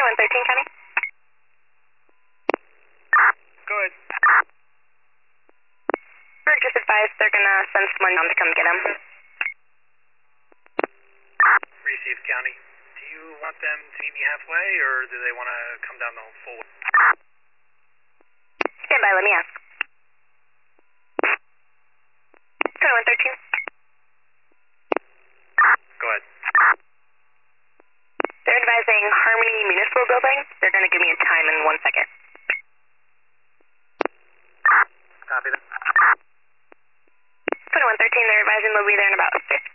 2113 County. Go ahead. We're just advised they're gonna send someone down to come get him. Received, County. Do you want them to meet me halfway, or do they want to come down the full way? Stand by, let me ask. 2113. Go ahead. They're advising Harmony Municipal Building. They're gonna give me a time in 1 second. Copy that. 2113, they're advising they'll be there in about 15